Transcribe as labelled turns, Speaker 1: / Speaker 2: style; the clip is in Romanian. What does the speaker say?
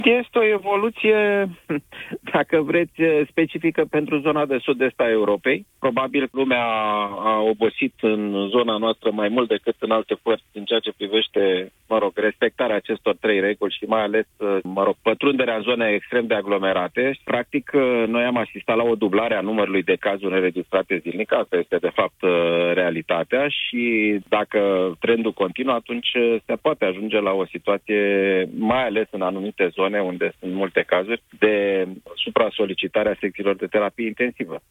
Speaker 1: Este o evoluție, dacă vreți, specifică pentru zona de sud-est a Europei. Probabil lumea a obosit în zona noastră mai mult decât în alte părți în ceea ce privește, respectarea acestor 3 reguli și mai ales, pătrunderea în zone extrem de aglomerate. Practic, noi am asistat la o dublare a numărului de cazuri înregistrate zilnic. Asta este, de fapt, realitatea și dacă trendul continuă, atunci se poate ajunge la o situație, mai ales în anumite zone unde sunt multe cazuri, de supra-solicitarea secțiilor de terapie intensivă.